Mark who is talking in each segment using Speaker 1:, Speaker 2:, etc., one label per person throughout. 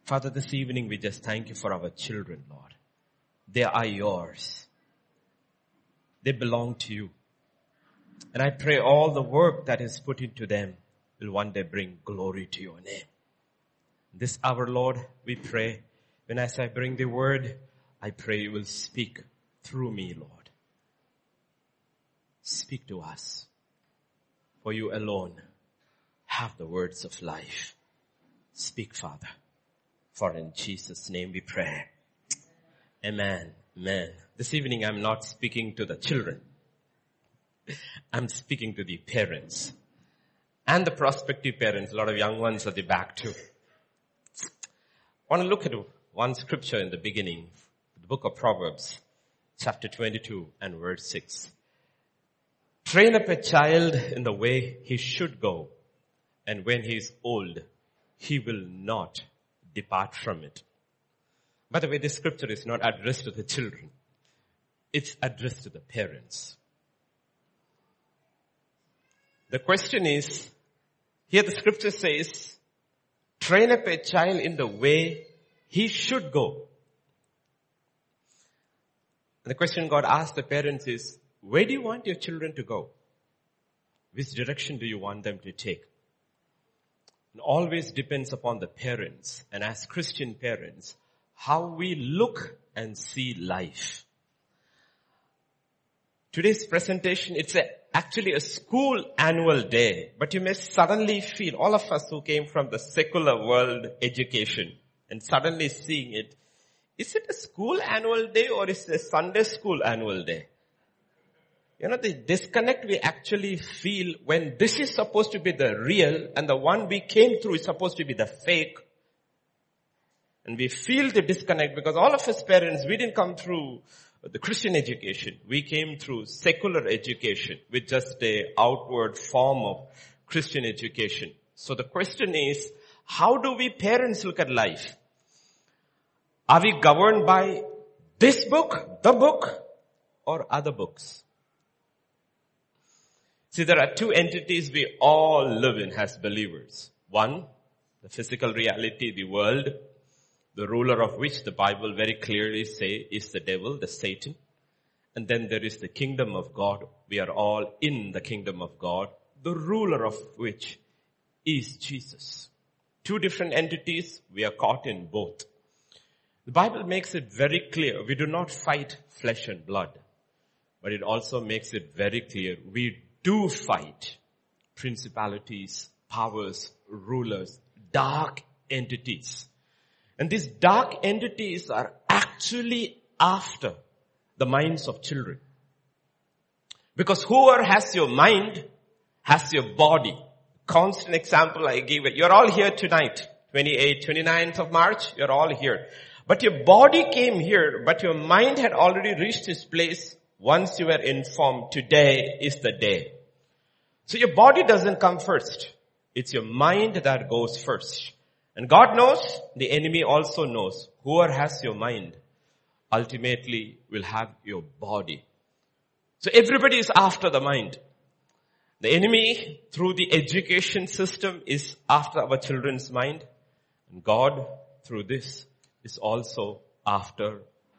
Speaker 1: Father, this evening we just thank you for our children, Lord. They are yours. They belong to you. And I pray all the work that is put into them will one day bring glory to your name. This hour, Lord, we pray, when as I bring the word, I pray you will speak through me, Lord. Speak to us. For you alone have the words of life. Speak, Father. For in Jesus' name we pray. Amen. Amen. This evening I'm not speaking to the children. I'm speaking to the parents. And the prospective parents. A lot of young ones at the back too. I want to look at one scripture in the beginning. The book of Proverbs, chapter 22 and verse 6. Train up a child in the way he should go, and when he is old, he will not depart from it. By the way, this scripture is not addressed to the children. It's addressed to the parents. The question is, here the scripture says, train up a child in the way he should go. And the question God asked the parents is, where do you want your children to go? Which direction do you want them to take? It always depends upon the parents, and as Christian parents, how we look and see life. Today's presentation, it's actually a school annual day, but you may suddenly feel, all of us who came from the secular world education and suddenly seeing it, is it a school annual day or is it a Sunday school annual day? You know, the disconnect we actually feel when this is supposed to be the real and the one we came through is supposed to be the fake. And we feel the disconnect because all of us parents, we didn't come through the Christian education. We came through secular education with just a outward form of Christian education. So the question is, how do we parents look at life? Are we governed by this book, the book, or other books? See, there are two entities we all live in as believers. One, the physical reality, the world, the ruler of which the Bible very clearly say is the devil, the Satan. And then there is the kingdom of God. We are all in the kingdom of God, the ruler of which is Jesus. Two different entities, we are caught in both. The Bible makes it very clear, we do not fight flesh and blood. But it also makes it very clear, we do fight principalities, powers, rulers, dark entities. And these dark entities are actually after the minds of children. Because whoever has your mind has your body. Constant example I gave it. You're all here tonight, 29th of March, you're all here. But your body came here, but your mind had already reached this place once you were informed today is the day. So your body doesn't come first. It's your mind that goes first. And God knows, the enemy also knows. Whoever has your mind ultimately will have your body. So everybody is after the mind. The enemy, through the education system, is after our children's mind. And God, through this, is also after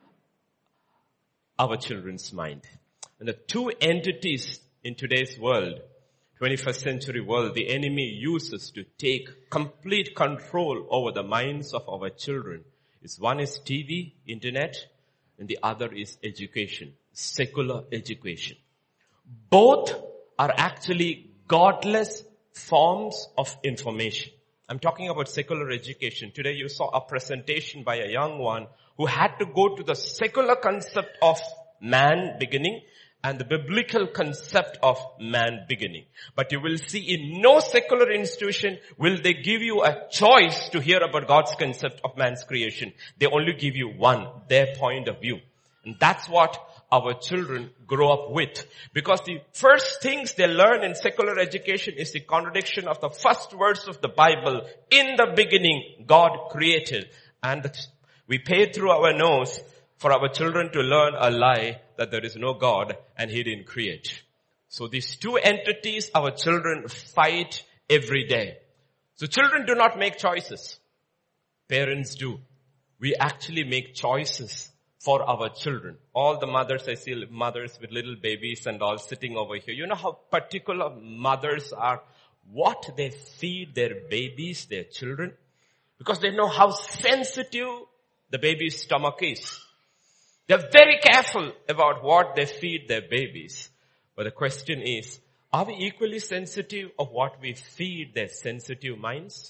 Speaker 1: our children's mind. And the two entities in today's world, 21st century world, the enemy uses to take complete control over the minds of our children. One is TV, internet, and the other is education, secular education. Both are actually godless forms of information. I'm talking about secular education. Today you saw a presentation by a young one who had to go to the secular concept of man beginning and the biblical concept of man beginning. But you will see in no secular institution will they give you a choice to hear about God's concept of man's creation. They only give you one, their point of view. And that's what our children grow up with. Because the first things they learn in secular education is the contradiction of the first words of the Bible. In the beginning, God created. And we pay through our nose for our children to learn a lie that there is no God and He didn't create. So these two entities our children fight every day. So children do not make choices. parents do. We actually make choices for our children. All the mothers, I see mothers with little babies and all sitting over here. You know how particular mothers are, what they feed their babies, their children? Because they know how sensitive the baby's stomach is. They're very careful about what they feed their babies. But the question is, are we equally sensitive of what we feed their sensitive minds?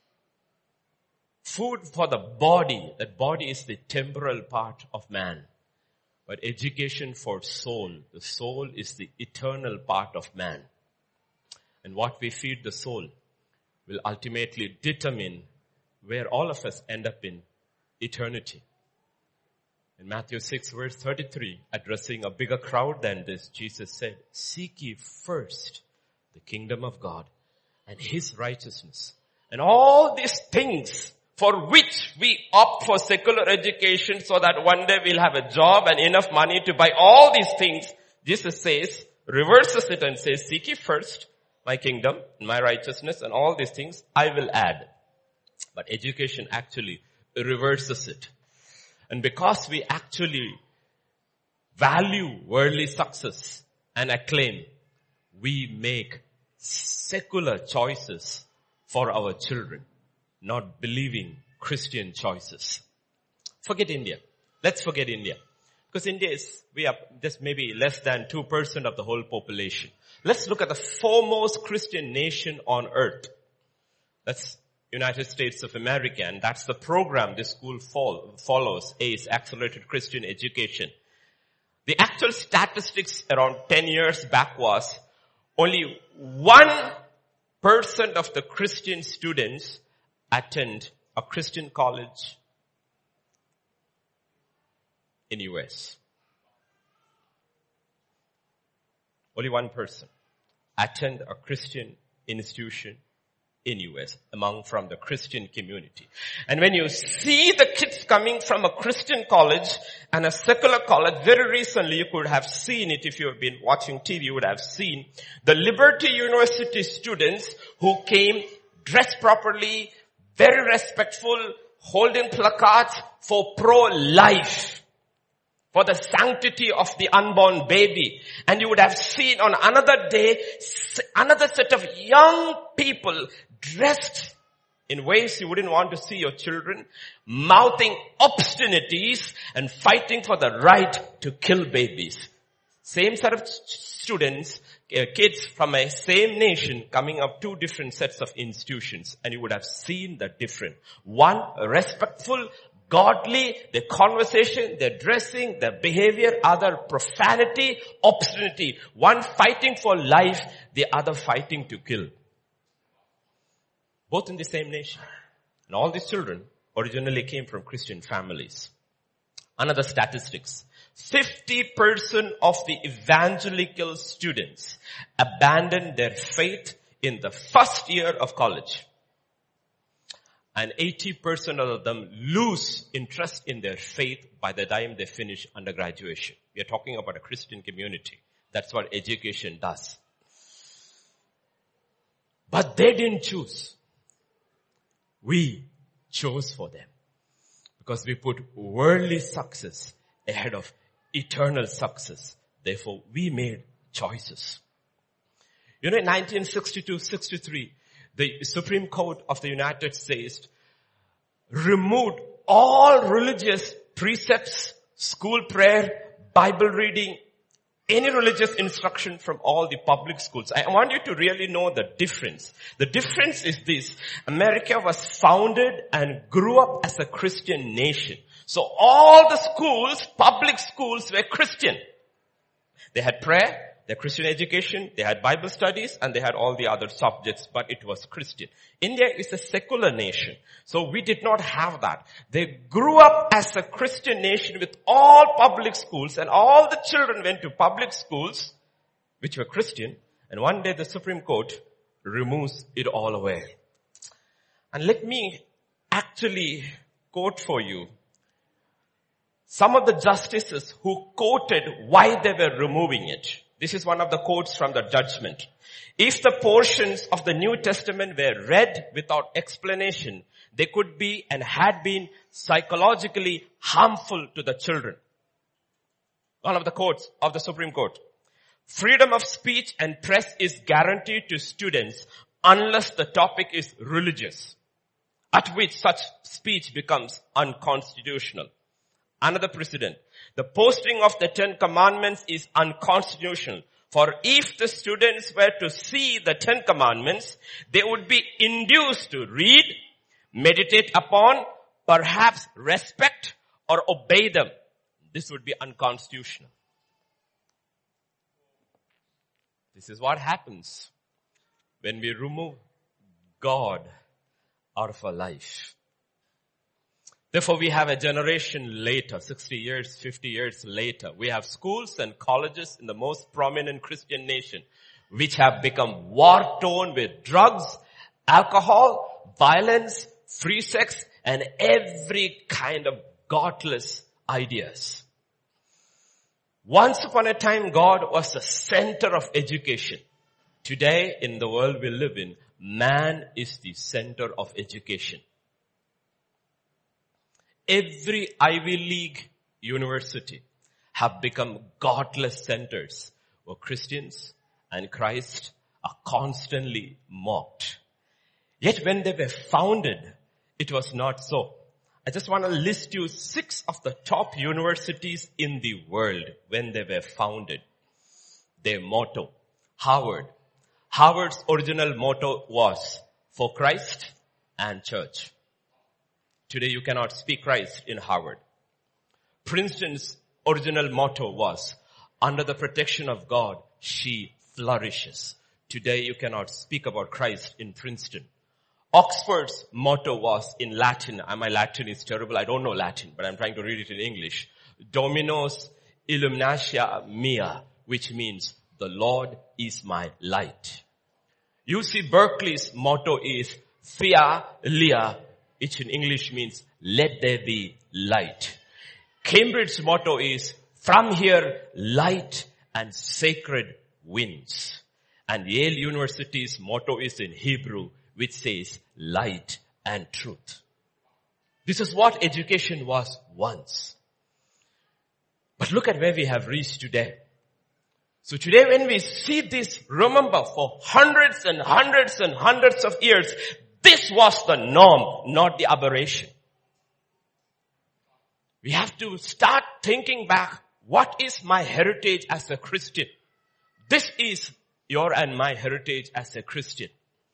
Speaker 1: Food for the body, that body is the temporal part of man. But education for soul, the soul is the eternal part of man. And what we feed the soul will ultimately determine where all of us end up in eternity. In Matthew 6 verse 33, addressing a bigger crowd than this, Jesus said, seek ye first the kingdom of God and his righteousness. And all these things for which we opt for secular education so that one day we'll have a job and enough money to buy all these things, Jesus says, reverses it and says, seek ye first my kingdom, my righteousness, and all these things I will add. But education actually reverses it. And because we actually value worldly success and acclaim, we make secular choices for our children, not believing Christian choices. Forget India. Let's forget India. Because India we are just maybe less than 2% of the whole population. Let's look at the foremost Christian nation on earth. That's United States of America, and that's the program this school follows, ACE, Accelerated Christian Education. The actual statistics around 10 years back was only 1% of the Christian students attend a Christian college in US. Only 1% attend a Christian institution in US from the Christian community. And when you see the kids coming from a Christian college and a secular college, very recently you could have seen it if you have been watching TV, you would have seen the Liberty University students who came dressed properly, very respectful, holding placards for pro-life, for the sanctity of the unborn baby. And you would have seen on another day, another set of young people dressed in ways you wouldn't want to see your children, mouthing obscenities and fighting for the right to kill babies. Same set of students, kids from a same nation coming up two different sets of institutions, and you would have seen the difference. One, respectful, godly, their conversation, their dressing, their behavior, other profanity, obscenity. One fighting for life, the other fighting to kill. Both in the same nation. And all these children originally came from Christian families. Another statistics. 50% of the evangelical students abandon their faith in the first year of college. And 80% of them lose interest in their faith by the time they finish undergraduation. We are talking about a Christian community. That's what education does. But they didn't choose. We chose for them. Because we put worldly success ahead of eternal success. Therefore, we made choices. You know, in 1962-63, the Supreme Court of the United States removed all religious precepts, school prayer, Bible reading, any religious instruction from all the public schools. I want you to really know the difference. The difference is this. America was founded and grew up as a Christian nation. So all the schools, public schools, were Christian. They had prayer, their Christian education, they had Bible studies, and they had all the other subjects, but it was Christian. India is a secular nation, so we did not have that. They grew up as a Christian nation with all public schools, and all the children went to public schools, which were Christian, and one day the Supreme Court removes it all away. And let me actually quote for you some of the justices who quoted why they were removing it. This is one of the quotes from the judgment. If the portions of the New Testament were read without explanation, they could be and had been psychologically harmful to the children. One of the quotes of the Supreme Court. Freedom of speech and press is guaranteed to students unless the topic is religious, at which such speech becomes unconstitutional. Another precedent. The posting of the 10 Commandments is unconstitutional. For if the students were to see the 10 Commandments, they would be induced to read, meditate upon, perhaps respect or obey them. This would be unconstitutional. This is what happens when we remove God out of our life. Therefore, we have a generation later, 60 years, 50 years later, we have schools and colleges in the most prominent Christian nation, which have become war-torn with drugs, alcohol, violence, free sex, and every kind of godless ideas. Once upon a time, God was the center of education. Today, in the world we live in, man is the center of education. Every Ivy League university have become godless centers where Christians and Christ are constantly mocked. Yet when they were founded, it was not so. I just want to list you 6 of the top universities in the world when they were founded. Their motto, Harvard. Harvard's original motto was, for Christ and church. Today you cannot speak Christ in Harvard. Princeton's original motto was, under the protection of God, she flourishes. Today you cannot speak about Christ in Princeton. Oxford's motto was in Latin. My Latin is terrible. I don't know Latin, but I'm trying to read it in English. Dominus illuminatia mea, which means the Lord is my light. UC Berkeley's motto is Thea Lea, which in English means let there be light. Cambridge's motto is from here light and sacred winds. And Yale University's motto is in Hebrew, which says light and truth. This is what education was once. But look at where we have reached today. So today when we see this, remember for hundreds and hundreds and hundreds of years, this was the norm, not the aberration. We have to start thinking back, what is my heritage as a Christian? This is your and my heritage as a Christian.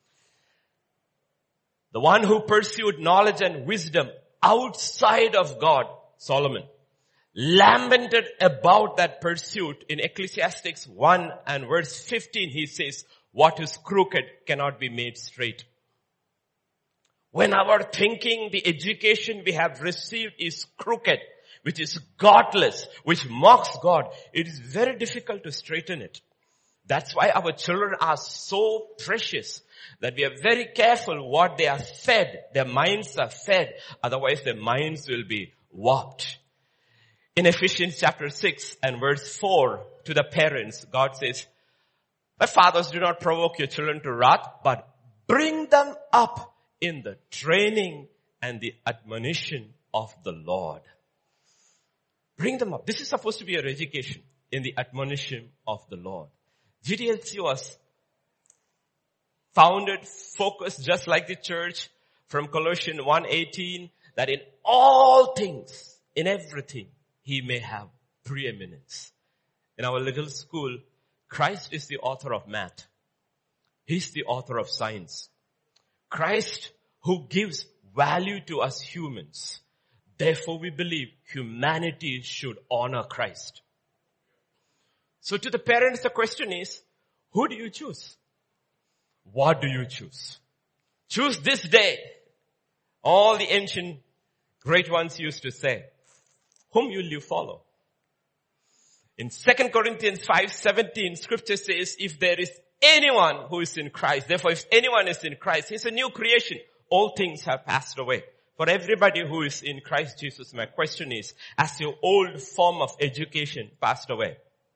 Speaker 1: The one who pursued knowledge and wisdom outside of God, Solomon, lamented about that pursuit. In Ecclesiastes 1 and verse 15, he says, what is crooked cannot be made straight. When our thinking, the education we have received is crooked, which is godless, which mocks God, it is very difficult to straighten it. That's why our children are so precious that we are very careful what they are fed. Their minds are fed. Otherwise their minds will be warped. In Ephesians chapter 6 and verse 4 to the parents, God says, but fathers, do not provoke your children to wrath, but bring them up in the training and the admonition of the Lord. Bring them up. This is supposed to be your education, in the admonition of the Lord. GDLC was founded, focused just like the church from Colossians 1:18, that in all things, in everything, he may have preeminence. In our little school, Christ is the author of math. He's the author of science. Christ who gives value to us humans. Therefore we believe humanity should honor Christ. So to the parents, the question is, who do you choose? What do you choose? Choose this day. All the ancient great ones used to say, whom will you follow? In 2 Corinthians 5:17, scripture says, if there is anyone who is in Christ, therefore if anyone is in Christ, he's a new creation. All things have passed away. For everybody who is in Christ Jesus, my question is, has your old form of education passed away?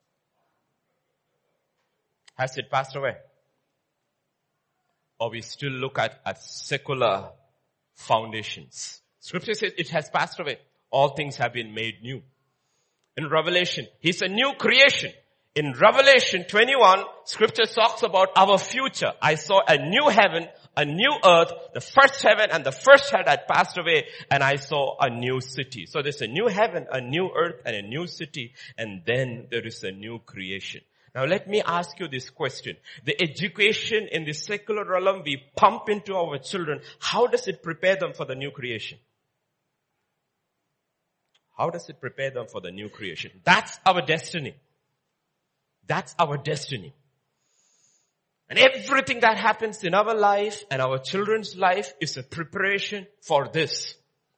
Speaker 1: Has it passed away? Or we still look at secular foundations. Scripture says it has passed away. All things have been made new. In Revelation, He's a new creation. In Revelation 21, Scripture talks about our future. I saw a new heaven, a new earth. The first heaven and the first earth had passed away, and I saw a new city. So there's a new heaven, a new earth, and a new city, and then there is a new creation. Now let me ask you this question. The education in the secular realm we pump into our children, how does it prepare them for the new creation? How does it prepare them for the new creation? That's our destiny. That's our destiny. And everything that happens in our life and our children's life is a preparation for this.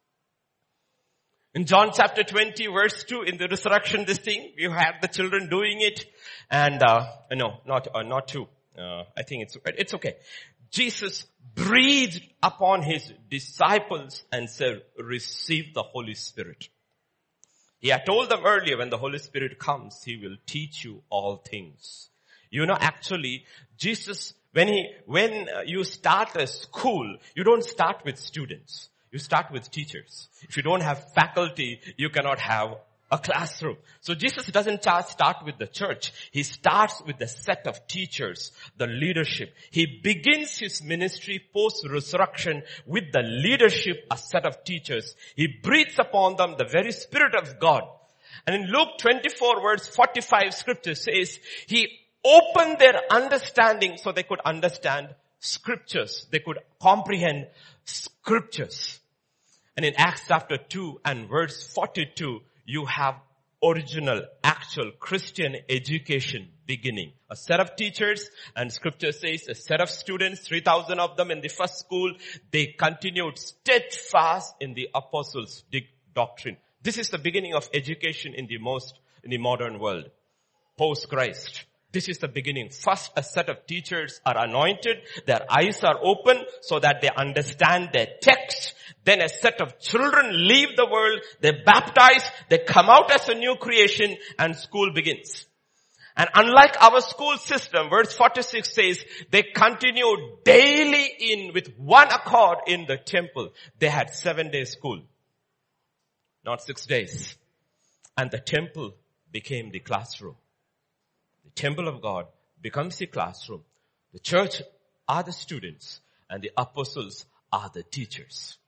Speaker 1: In John chapter 20 verse 2, in the resurrection this thing, you have the children doing it. And, not 2. I think it's okay. Jesus breathed upon His disciples and said, receive the Holy Spirit. He had told them earlier, when the Holy Spirit comes, He will teach you all things. Actually, Jesus, when you start a school, you don't start with students. You start with teachers. If you don't have faculty, you cannot have a classroom. So Jesus doesn't start with the church. He starts with the set of teachers, the leadership. He begins His ministry post-resurrection with the leadership, a set of teachers. He breathes upon them the very Spirit of God. And in Luke 24 verse 45, Scripture says, He opened their understanding so they could understand Scriptures. They could comprehend Scriptures. And in Acts chapter 2 and verse 42, you have original, actual Christian education beginning. A set of teachers, and Scripture says a set of students, 3,000 of them in the first school, they continued steadfast in the apostles' doctrine. This is the beginning of education in the modern world. Post-Christ. This is the beginning. First, a set of teachers are anointed. Their eyes are open so that they understand their text. Then a set of children leave the world. They're baptized. They come out as a new creation and school begins. And unlike our school system, verse 46 says, they continued daily with one accord in the temple. They had 7-day school. Not 6 days. And the temple became the classroom. The temple of God becomes the classroom. The church are the students and the apostles are the teachers.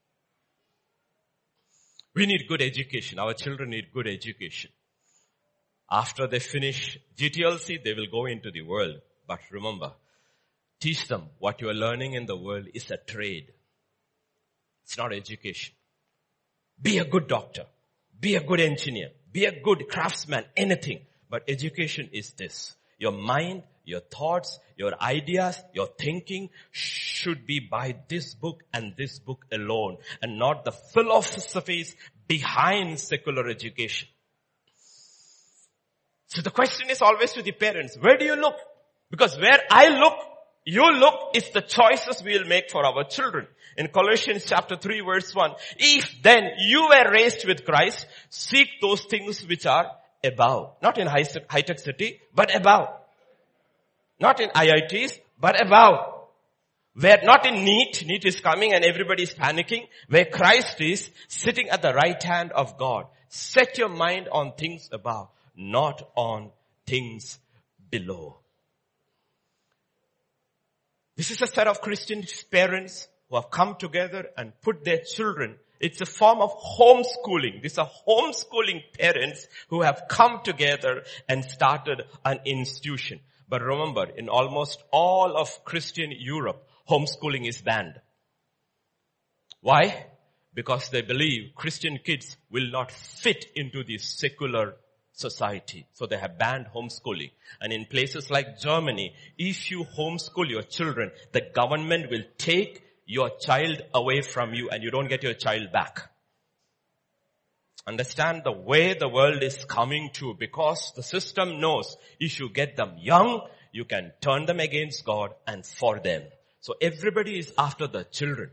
Speaker 1: We need good education. Our children need good education. After they finish GTLC, they will go into the world. But remember, teach them what you are learning in the world is a trade. It's not education. Be a good doctor. Be a good engineer. Be a good craftsman. Anything. But education is this. Your mind, your thoughts, your ideas, your thinking should be by this book and this book alone, and not the philosophies behind secular education. So the question is always to the parents, where do you look? Because where I look, you look is the choices we will make for our children. In Colossians chapter 3 verse 1, if then you were raised with Christ, seek those things which are above. Not in high-tech city, but above. Not in IITs, but above. Where not in NEET is coming and everybody is panicking. Where Christ is sitting at the right hand of God. Set your mind on things above, not on things below. This is a set of Christian parents who have come together and put their children. It's a form of homeschooling. These are homeschooling parents who have come together and started an institution. But remember, in almost all of Christian Europe, homeschooling is banned. Why? Because they believe Christian kids will not fit into the secular society. So they have banned homeschooling. And in places like Germany, if you homeschool your children, the government will take your child away from you and you don't get your child back. Understand the way the world is coming to, because the system knows if you get them young, you can turn them against God and for them. So everybody is after the children.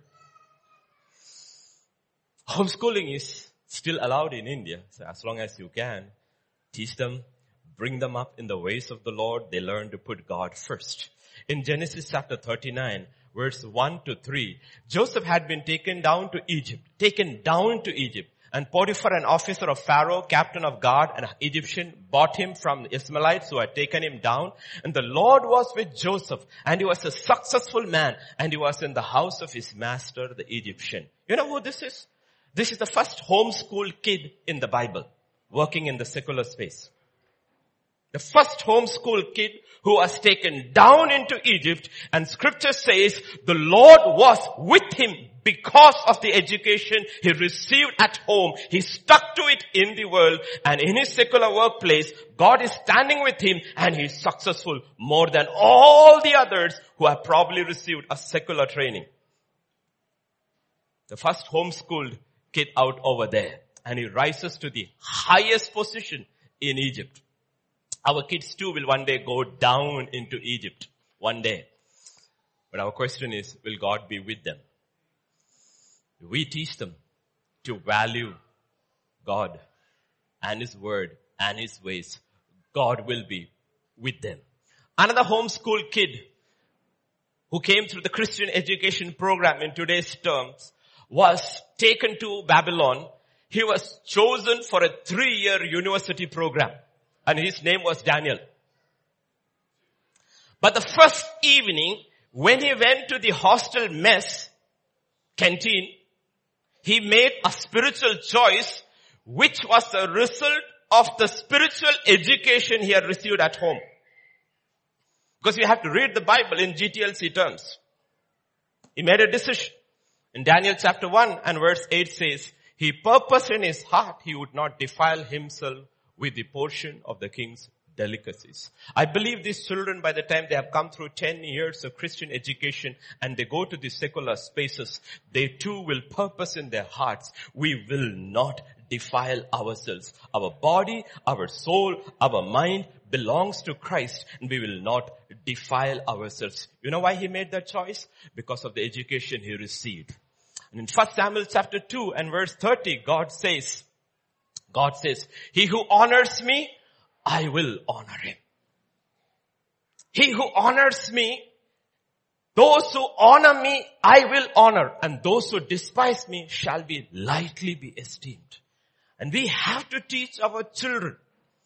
Speaker 1: Homeschooling is still allowed in India. So as long as you can, teach them, bring them up in the ways of the Lord. They learn to put God first. In Genesis chapter 39, verse 1 to 3. Joseph had been taken down to Egypt. And Potiphar, an officer of Pharaoh, captain of guard, an Egyptian, bought him from the Ishmaelites who had taken him down. And the Lord was with Joseph, and he was a successful man, and he was in the house of his master, the Egyptian. You know who this is? This is the first homeschooled kid in the Bible, working in the secular space. The first homeschooled kid who was taken down into Egypt, and scripture says the Lord was with him because of the education he received at home. He stuck to it in the world, and in his secular workplace, God is standing with him, and he is successful more than all the others who have probably received a secular training. The first homeschooled kid out over there, and he rises to the highest position in Egypt. Our kids too will one day go down into Egypt. One day. But our question is, will God be with them? We teach them to value God and His word and His ways. God will be with them. Another homeschool kid who came through the Christian education program in today's terms was taken to Babylon. He was chosen for a 3-year university program. And his name was Daniel. But the first evening, when he went to the hostel mess canteen, he made a spiritual choice, which was the result of the spiritual education he had received at home. Because you have to read the Bible in GTLC terms. He made a decision. In Daniel chapter 1 and verse 8 says, he purposed in his heart he would not defile himself with the portion of the king's delicacies. I believe these children, by the time they have come through 10 years of Christian education and they go to the secular spaces, they too will purpose in their hearts, we will not defile ourselves. Our body, our soul, our mind belongs to Christ, and we will not defile ourselves. You know why he made that choice? Because of the education he received. And in 1 Samuel chapter 2 and verse 30, God says, he who honors me, I will honor him. He who honors me, those who honor me, I will honor. And those who despise me shall be lightly be esteemed. And we have to teach our children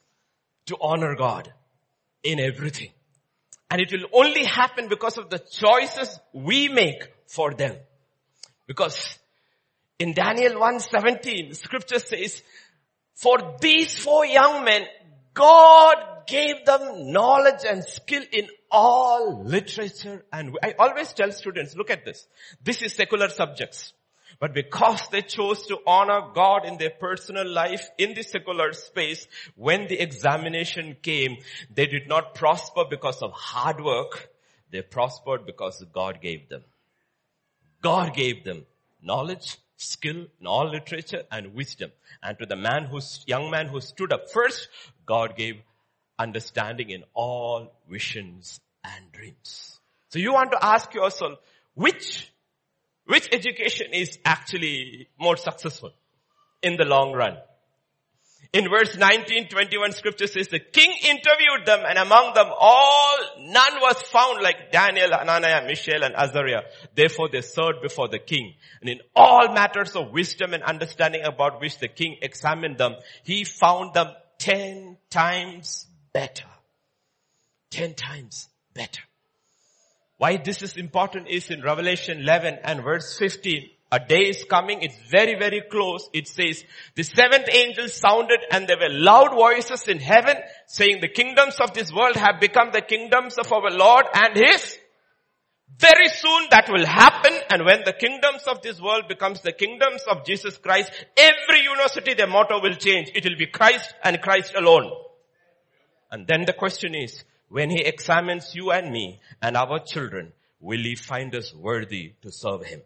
Speaker 1: to honor God in everything. And it will only happen because of the choices we make for them. Because in Daniel 1:17, scripture says, for these 4 young men, God gave them knowledge and skill in all literature. And I always tell students, look at this. This is secular subjects. But because they chose to honor God in their personal life, in the secular space, when the examination came, they did not prosper because of hard work. They prospered because God gave them. God gave them knowledge, skill in all literature and wisdom. And to the young man who stood up first, God gave understanding in all visions and dreams. So you want to ask yourself, which education is actually more successful in the long run? In verse 19-21, scripture says, the king interviewed them, and among them all, none was found like Daniel, Hananiah, Mishael, and Azariah. Therefore they served before the king. And in all matters of wisdom and understanding about which the king examined them, he found them 10 times better. 10 times better. Why this is important is in Revelation 11 and verse 15. A day is coming, it's very, very close. It says, the 7th angel sounded, and there were loud voices in heaven saying, the kingdoms of this world have become the kingdoms of our Lord and His. Very soon that will happen, and when the kingdoms of this world becomes the kingdoms of Jesus Christ, every university, their motto will change. It will be Christ and Christ alone. And then the question is, when He examines you and me and our children, will He find us worthy to serve Him?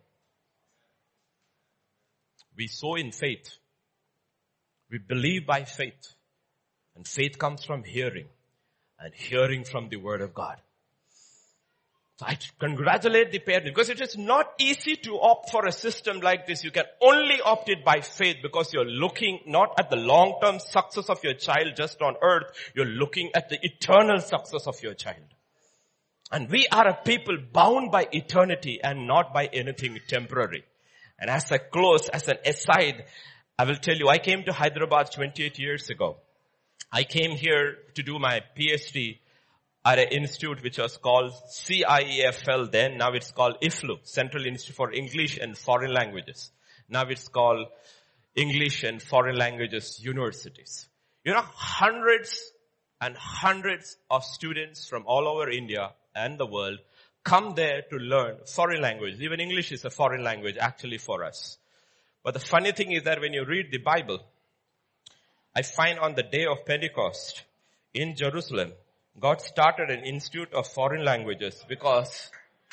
Speaker 1: We sow in faith. We believe by faith. And faith comes from hearing. And hearing from the word of God. So I congratulate the parents, because it is not easy to opt for a system like this. You can only opt it by faith, because you're looking not at the long-term success of your child just on earth. You're looking at the eternal success of your child. And we are a people bound by eternity and not by anything temporary. And as I close, as an aside, I will tell you, I came to Hyderabad 28 years ago. I came here to do my PhD at an institute which was called CIEFL then. Now it's called IFLU, Central Institute for English and Foreign Languages. Now it's called English and Foreign Languages Universities. You know, hundreds and hundreds of students from all over India and the world come there to learn foreign languages. Even English is a foreign language actually for us. But the funny thing is that when you read the Bible, I find on the day of Pentecost in Jerusalem, God started an institute of foreign languages because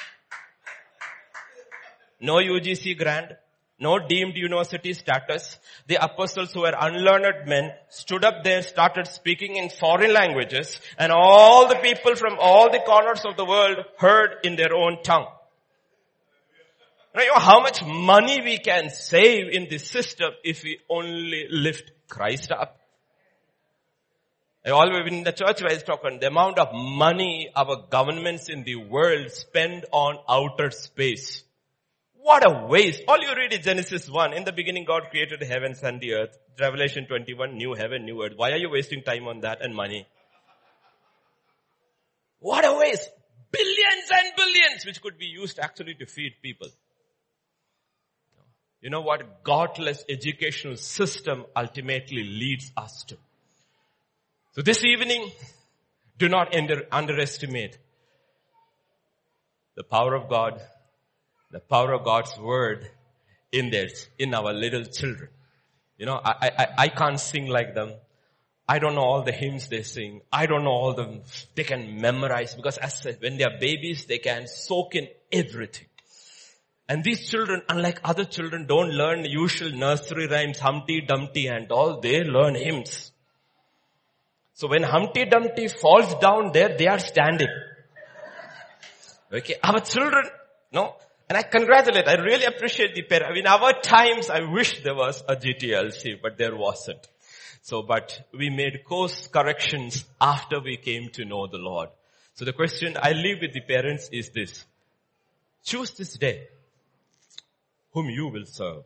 Speaker 1: no UGC grant, no deemed university status. The apostles who were unlearned men stood up there, started speaking in foreign languages, and all the people from all the corners of the world heard in their own tongue. You know how much money we can save in this system if we only lift Christ up. I always in the church where I was talking, the amount of money our governments in the world spend on outer space. What a waste. All you read is Genesis 1. In the beginning God created the heavens and the earth. Revelation 21, new heaven, new earth. Why are you wasting time on that and money? What a waste. Billions and billions which could be used actually to feed people. You know what godless educational system ultimately leads us to. So this evening, do not underestimate the power of God, the power of God's word in our little children. You know, I can't sing like them. I don't know all the hymns they sing. I don't know all them they can memorize because when they are babies, they can soak in everything. And these children, unlike other children, don't learn the usual nursery rhymes, Humpty Dumpty and all. They learn hymns. So when Humpty Dumpty falls down there, they are standing. Okay, our children, no. And I congratulate, I really appreciate the parents. In our times, I wish there was a GTLC, but there wasn't. So, but we made course corrections after we came to know the Lord. So the question I leave with the parents is this. Choose this day whom you will serve.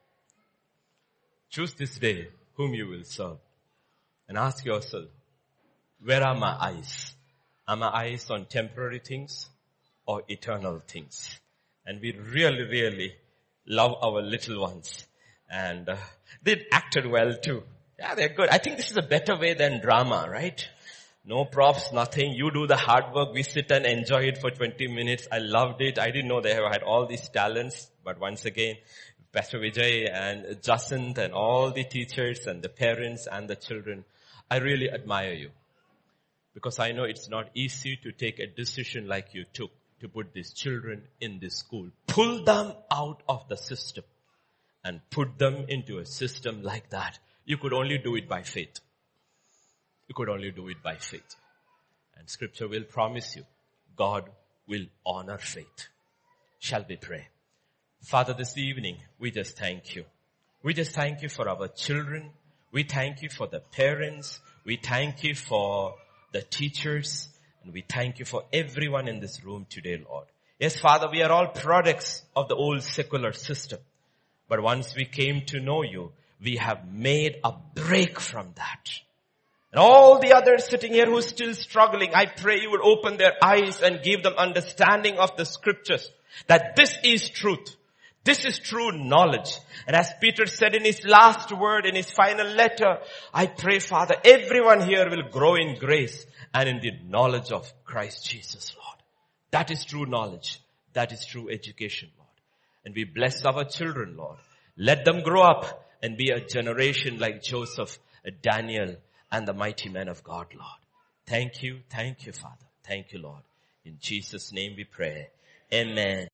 Speaker 1: Choose this day whom you will serve. And ask yourself, where are my eyes? Are my eyes on temporary things or eternal things? And we really, really love our little ones. And they acted well too. Yeah, they're good. I think this is a better way than drama, right? No props, nothing. You do the hard work. We sit and enjoy it for 20 minutes. I loved it. I didn't know they had all these talents. But once again, Pastor Vijay and Jacinth and all the teachers and the parents and the children, I really admire you. Because I know it's not easy to take a decision like you took to put these children in this school. Pull them out of the system and put them into a system like that. You could only do it by faith. You could only do it by faith. And scripture will promise you, God will honor faith. Shall we pray? Father, this evening, we just thank you. We just thank you for our children. We thank you for the parents. We thank you for the teachers. And we thank you for everyone in this room today, Lord. Yes, Father, we are all products of the old secular system. But once we came to know you, we have made a break from that. And all the others sitting here who are still struggling, I pray you would open their eyes and give them understanding of the scriptures. That this is truth. This is true knowledge. And as Peter said in his last word, in his final letter, I pray, Father, everyone here will grow in grace and in the knowledge of Christ Jesus, Lord. That is true knowledge. That is true education, Lord. And we bless our children, Lord. Let them grow up and be a generation like Joseph, Daniel, and the mighty men of God, Lord. Thank you, Father. Thank you, Lord. In Jesus' name we pray. Amen.